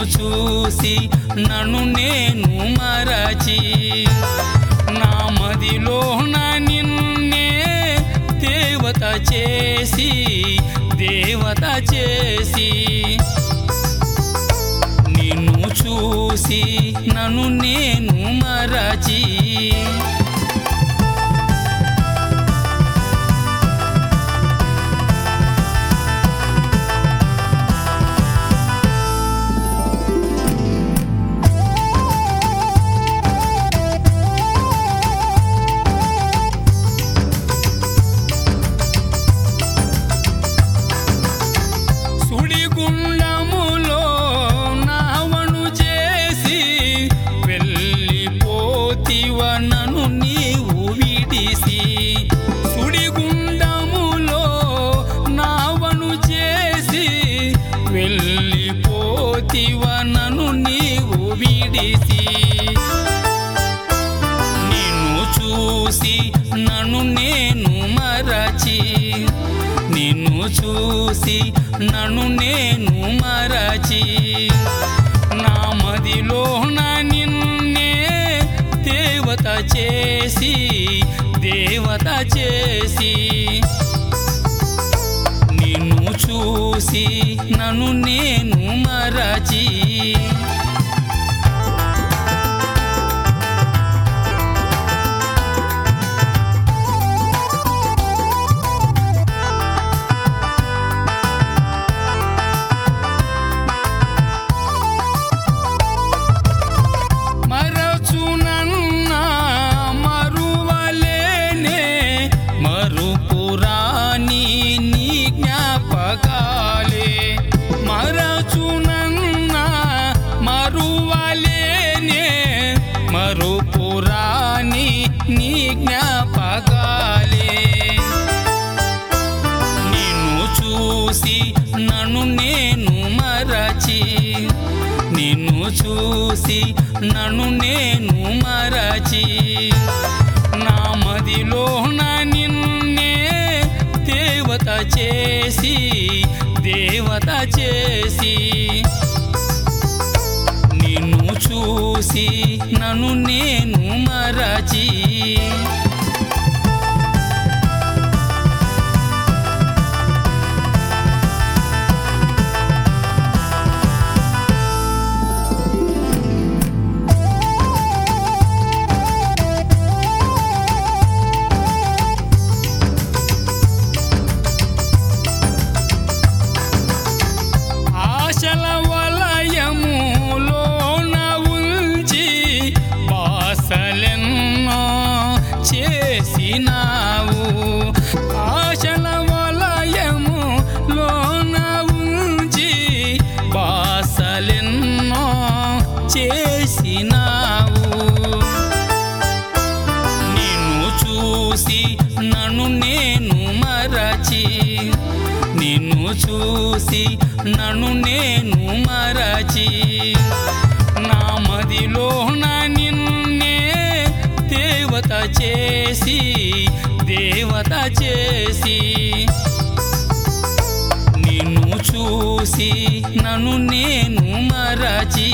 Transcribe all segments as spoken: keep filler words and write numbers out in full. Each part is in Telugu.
చూసి నన్ను నేను మరచి నా మదిలోన నిన్నే దేవత చేసి దేవత చేసి నిన్ను చూసి నన్ను నేను మరచి నన్ను నీవు విడిసి నిన్ను చూసి నన్ను నేను మరచి నిన్ను చూసి నన్ను నేను మరచి నా మదిలోన నిన్నే దేవత చేసి దేవత చేసి నిన్ను చూసి నన్ను నేను మరచి మరచునన్నా మరువలేనే మరుపురాని నీ జ్ఞాపకాలే మరచునన్నా మరువలేనే మరుపురాని నీ జ్ఞాపకాలే నిన్ను చూసి నన్ను నేను మరచి నిన్ను చూసి నన్ను నేను మరచి నా మదిలోన నిన్నే దేవత చేసి దేవత చేసి నిన్ను చూసి నన్ను నేను మరచి చేసినావు ఆశల వలయము లోన ఉంచి బాసలెన్నో చేసినావు నిన్ను చూసి నన్ను నేను మరచి నిన్ను చూసి నన్ను నేను మరచి నా మదిలోన నిన్నే దేవత చేసి దేవత చేసి నిన్ను చూసి నన్ను నేను మరచి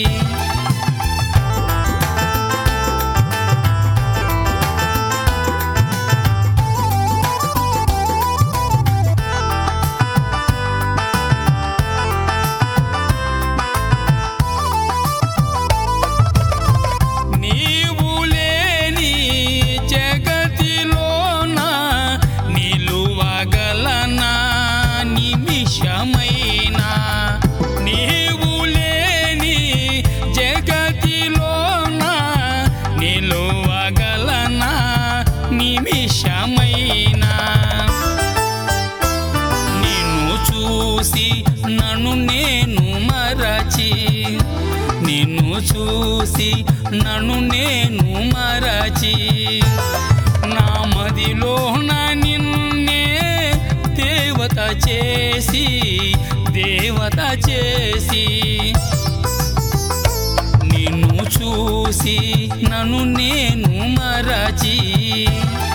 నిమిషమైనా నిన్ను చూసి నన్ను నేను మరచి నిన్ను చూసి నన్ను నేను మరచి నా మదిలోన నిన్నే దేవత చేసి దేవత చేసి నిన్ను చూసి నన్ను నేను మరచి